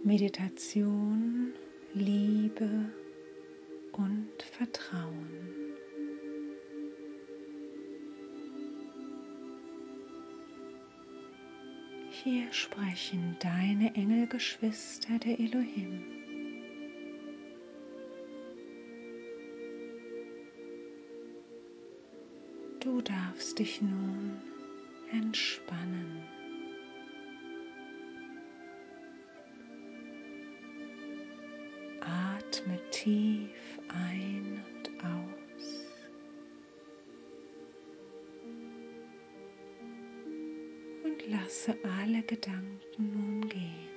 Meditation, Liebe und Vertrauen. Hier sprechen deine Engelgeschwister der Elohim. Du darfst dich nun entspannen. Atme tief ein und aus. Und lasse alle Gedanken nun gehen.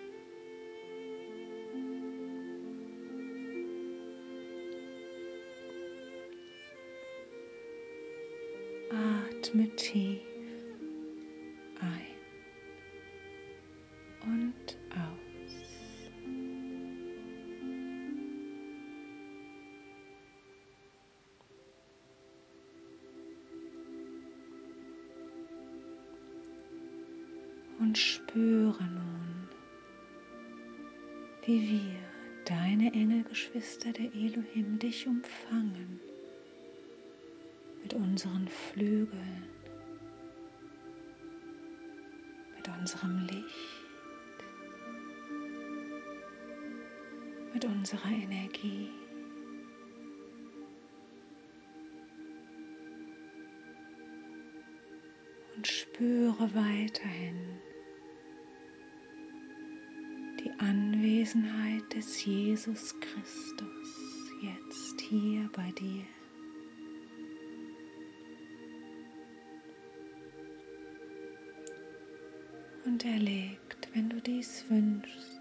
Atme tief ein und aus. Und spüre nun, wie wir, deine Engelgeschwister der Elohim, dich umfangen mit unseren Flügeln, mit unserem Licht, mit unserer Energie. Und spüre weiterhin die Anwesenheit des Jesus Christus jetzt hier bei dir. Und er legt, wenn du dies wünschst,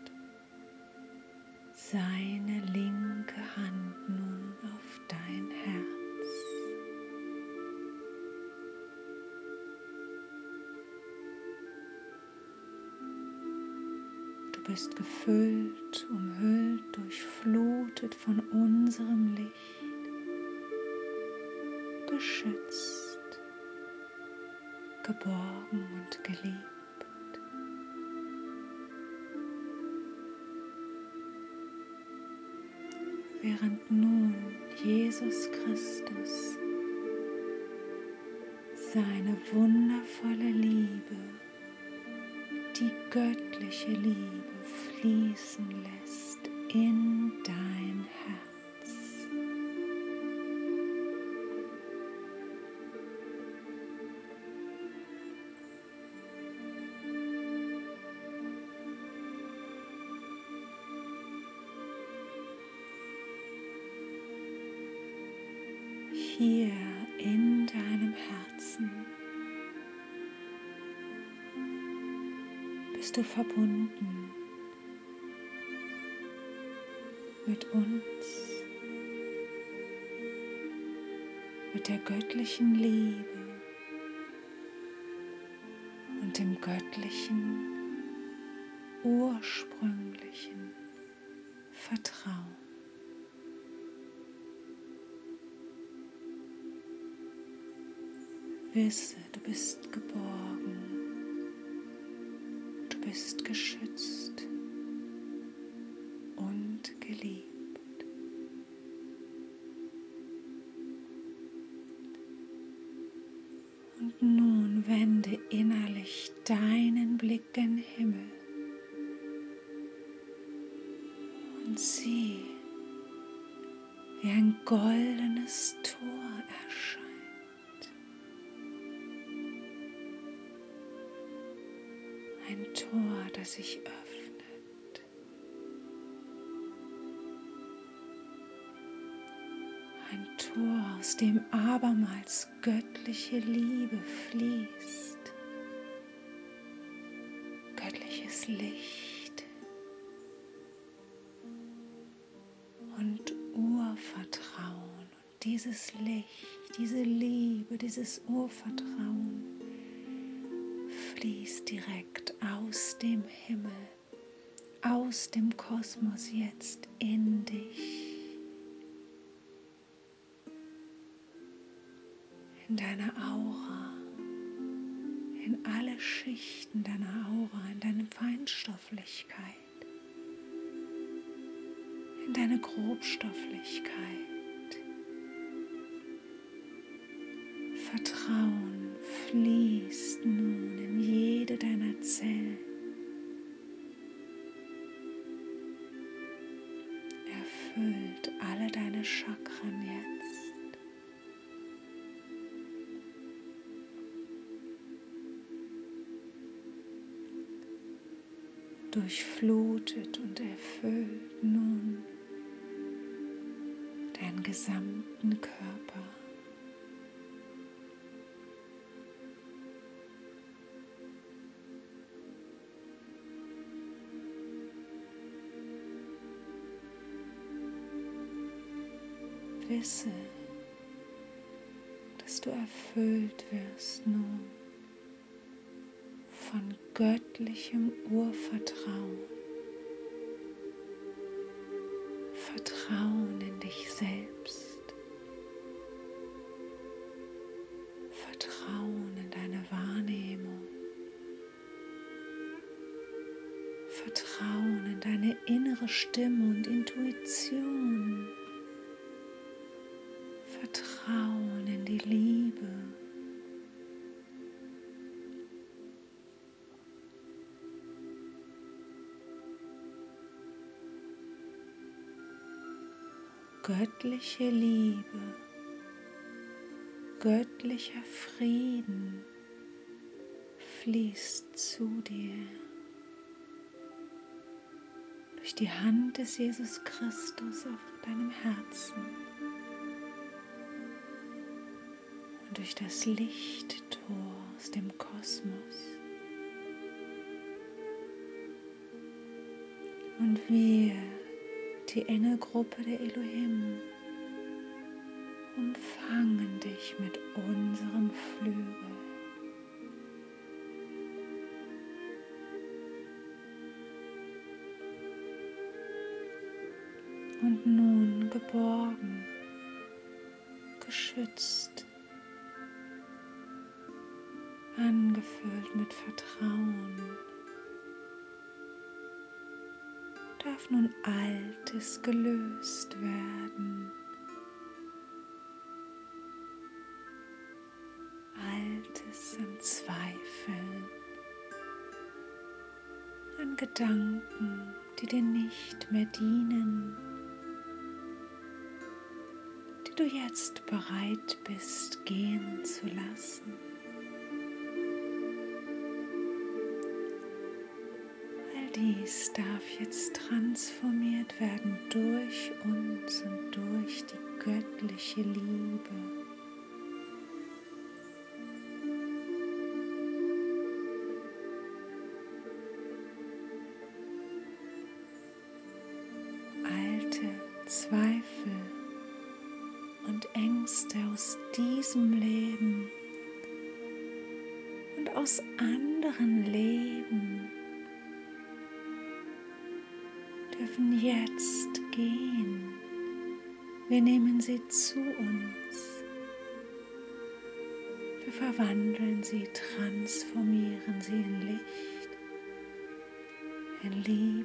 seine linke Hand nun auf dein Herz. Du bist gefüllt, umhüllt, durchflutet von unserem Licht, beschützt, geborgen und geliebt. Während nun Jesus Christus seine wundervolle Liebe, die göttliche Liebe fließen lässt in dein Herz. Hier in deinem Herzen bist du verbunden mit uns, mit der göttlichen Liebe und dem göttlichen, ursprünglichen Vertrauen. Wisse, du bist geborgen, du bist geschützt und geliebt. Und nun wende innerlich deinen Blick gen Himmel und sieh, wie ein goldenes Tor erscheint. Ein Tor, das sich öffnet. Ein Tor, aus dem abermals göttliche Liebe fließt. Göttliches Licht und Urvertrauen. Und dieses Licht, diese Liebe, dieses Urvertrauen fließt direkt aus dem Himmel, aus dem Kosmos jetzt in dich, in deine Aura, in alle Schichten deiner Aura, in deine Feinstofflichkeit. deine Grobstofflichkeit. Vertrauen fließt nun in jede deiner Zellen. Erfüllt alle deine Chakren jetzt. Durchflutet und erfüllt nun deinen gesamten Körper. Wisse, dass du erfüllt wirst nun von göttlichem Urvertrauen. Vertrauen in dich selbst. Vertrauen in deine Wahrnehmung. Vertrauen in deine innere Stimme und Intuition. Vertrauen in die Liebe. Göttliche Liebe, göttlicher Frieden fließt zu dir durch die Hand des Jesus Christus auf deinem Herzen und durch das Lichttor aus dem Kosmos. Und wir, die Engelgruppe der Elohim, umfangen dich mit unserem Flügel. Und nun geborgen, geschützt, angefüllt mit Vertrauen, darf nun Altes gelöst werden. Altes an Zweifeln, an Gedanken, die dir nicht mehr dienen, die du jetzt bereit bist, gehen zu lassen. Dies darf jetzt transformiert werden durch uns und durch die göttliche Liebe. Alte Zweifel und Ängste aus diesem Leben und aus anderen Leben dürfen jetzt gehen. Wir nehmen sie zu uns. Wir verwandeln sie, transformieren sie in Licht, in Liebe.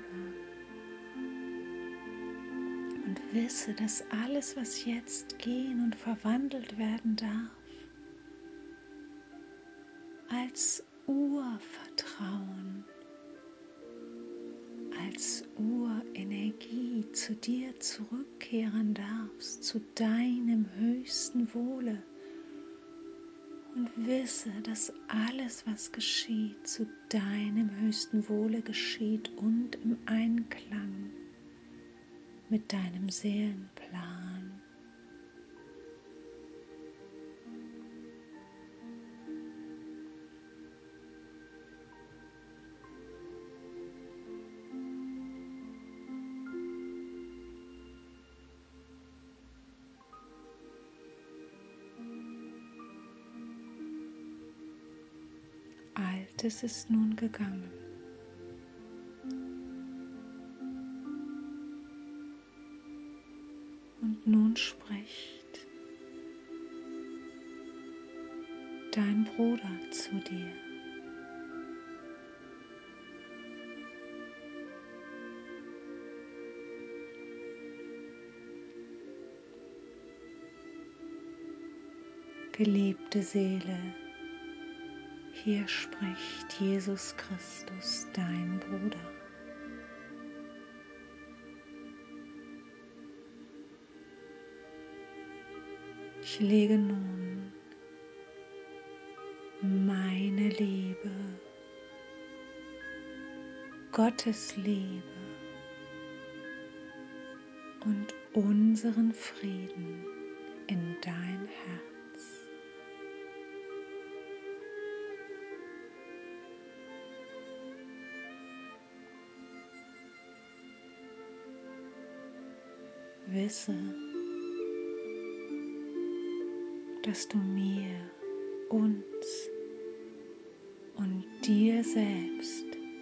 Und wisse, dass alles, was jetzt gehen und verwandelt werden darf, als Urvertrauen, als Urenergie zu dir zurückkehren darfst, zu deinem höchsten Wohle. Und wisse, dass alles, was geschieht, zu deinem höchsten Wohle geschieht und im Einklang mit deinem Seelenplan. Altes ist nun gegangen. Und nun spricht dein Bruder zu dir. Geliebte Seele, hier spricht Jesus Christus, dein Bruder. Ich lege nun meine Liebe, Gottes Liebe und unseren Frieden in dein Herz. Wisse, dass du mir, uns und dir selbst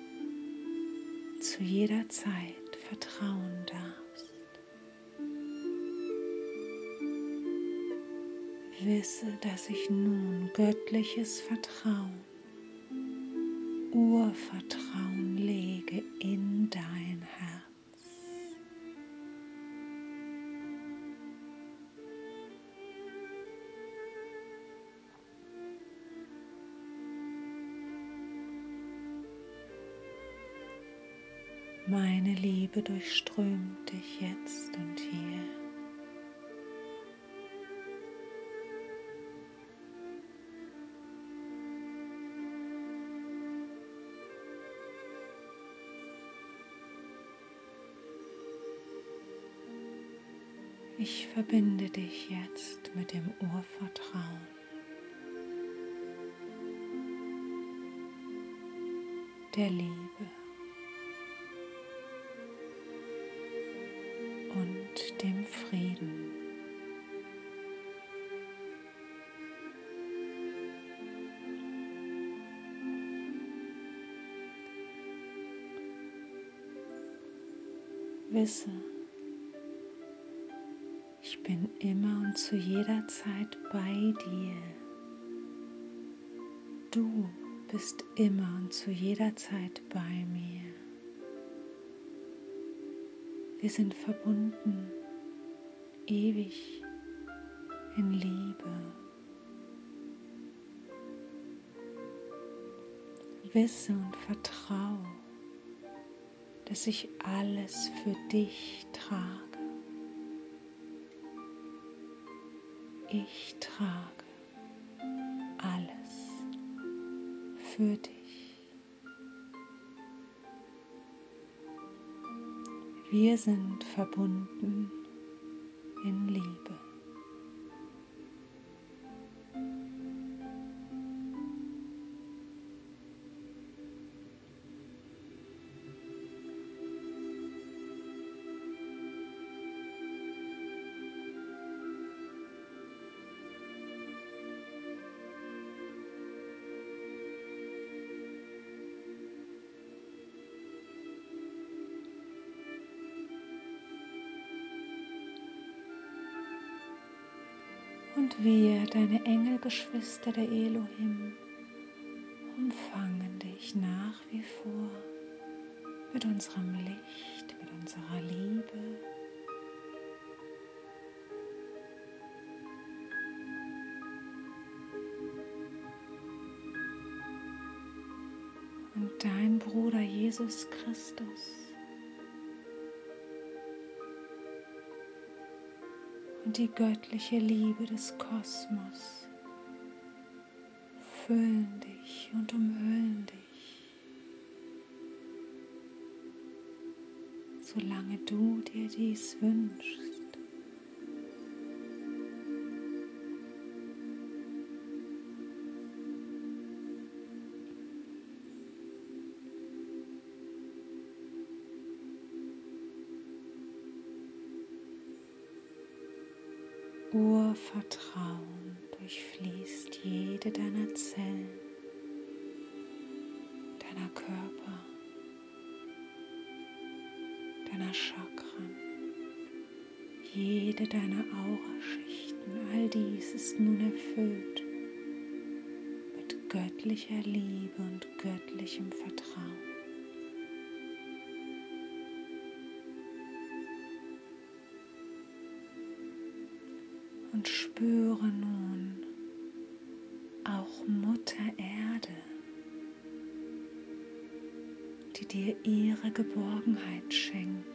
zu jeder Zeit vertrauen darfst. Wisse, dass ich nun göttliches Vertrauen, Urvertrauen lege in dein Herz. Meine Liebe durchströmt dich jetzt und hier. Ich verbinde dich jetzt mit dem Urvertrauen. Der Liebe und dem Frieden. Wisse, ich bin immer und zu jeder Zeit bei dir. Du bist immer und zu jeder Zeit bei mir. Wir sind verbunden, ewig in Liebe. Wisse und vertraue, dass ich alles für dich trage. Ich trage alles für dich. Wir sind verbunden in Liebe. Und wir, deine Engelgeschwister der Elohim, umfangen dich nach wie vor mit unserem Licht, mit unserer Liebe. Und dein Bruder Jesus Christus und die göttliche Liebe des Kosmos füllen dich und umhüllen dich, solange du dir dies wünschst. Urvertrauen durchfließt jede deiner Zellen, deiner Körper, deiner Chakren, jede deiner Auraschichten. All dies ist nun erfüllt mit göttlicher Liebe und göttlichem Vertrauen. Und spüre nun, dir ihre Geborgenheit schenkt.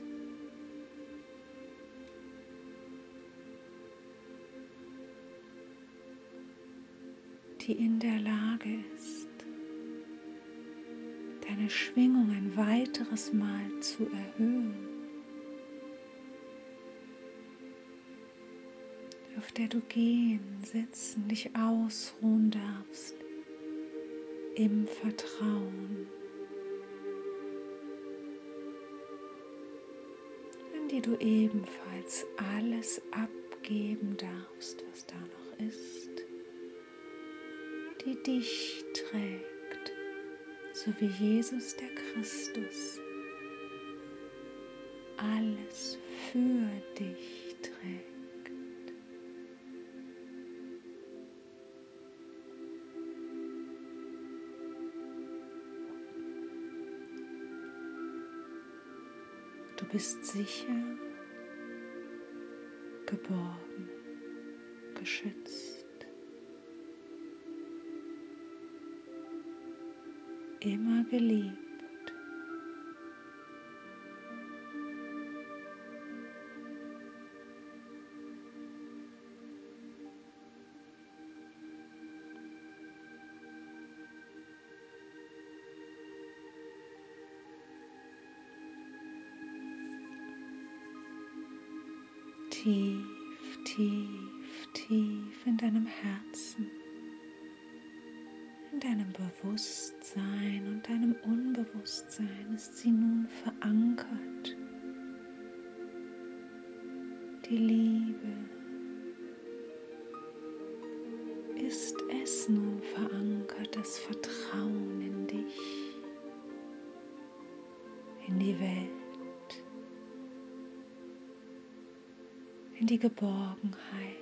Die in der Lage ist, deine Schwingung ein weiteres Mal zu erhöhen, auf der du gehen, sitzen, dich ausruhen darfst, im Vertrauen, an die du ebenfalls alles abgeben darfst, was da noch ist, die dich trägt, so wie Jesus der Christus alles für dich trägt. Du bist sicher, geborgen, geschützt. Immer geliebt. Tief, tief, tief in deinem Herzen, in deinem Bewusstsein und deinem Unbewusstsein ist sie nun verankert. Die Liebe ist es nun verankert, das Vertrauen in dich, in die Welt, in die Geborgenheit,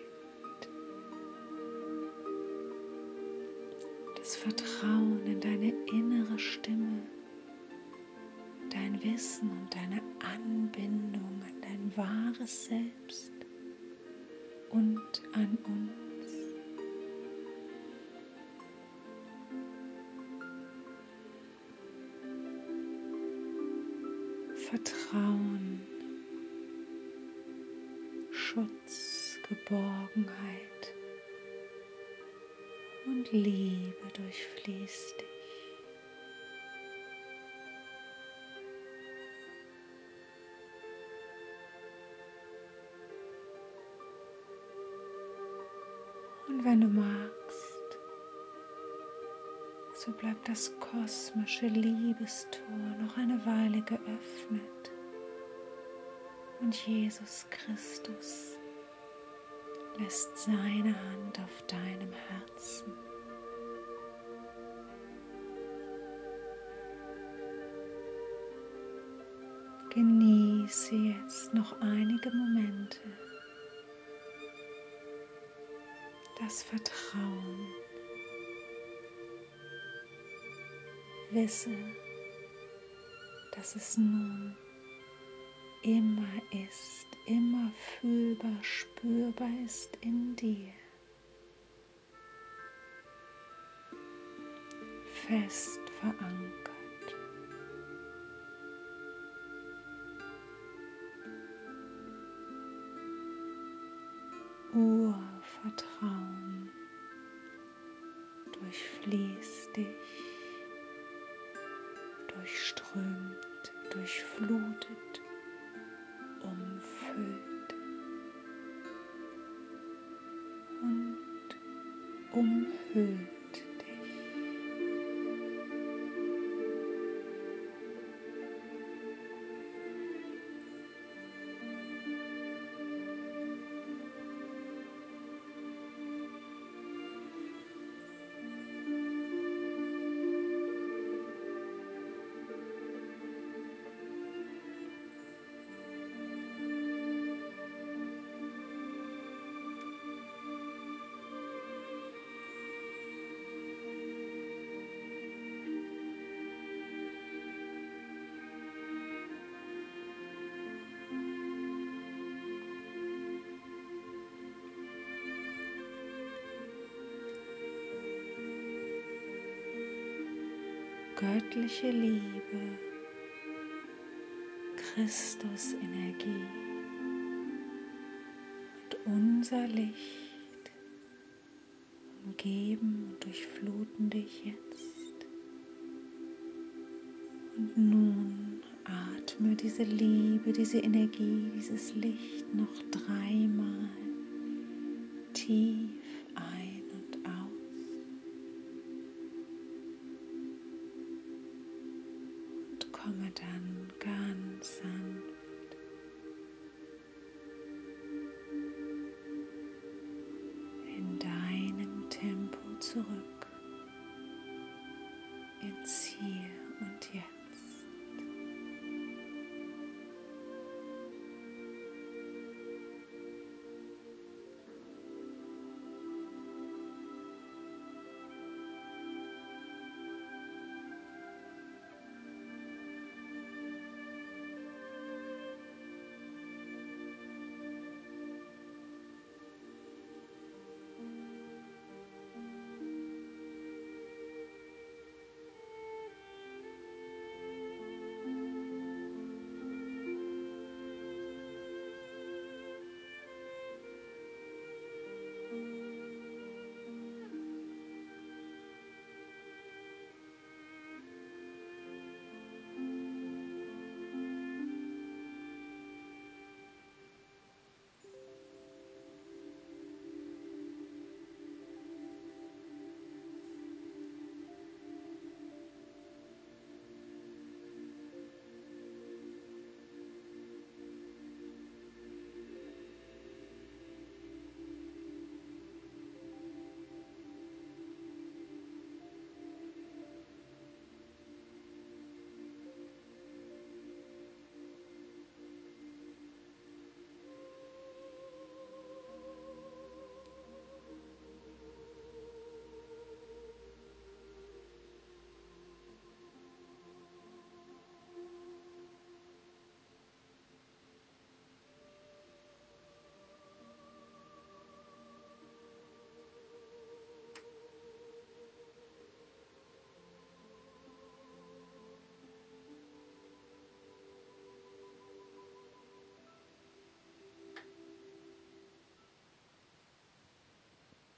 das Vertrauen in deine innere Stimme, dein Wissen und deine Anbindung an dein wahres Selbst und an uns. Vertrauen, Schutz, Geborgenheit und Liebe durchfließt dich. Und wenn du magst, so bleibt das kosmische Liebestor noch eine Weile geöffnet und Jesus Christus lässt seine Hand auf deinem Herzen. Genieße jetzt noch einige Momente das Vertrauen. Wisse, dass es nun immer ist, immer fühlbar, spürbar ist in dir. Fest verankert. Urvertrauen durchfließt dich, durchströmt, durchflutet, umfüllt und umhüllt dich. Göttliche Liebe Christusenergie. Und unser Licht umgeben und durchfluten dich jetzt. Und nun atme diese Liebe, diese Energie, dieses Licht noch 3-mal tief ein und aus. Und komme dann ganz sanft in deinem Tempo zurück.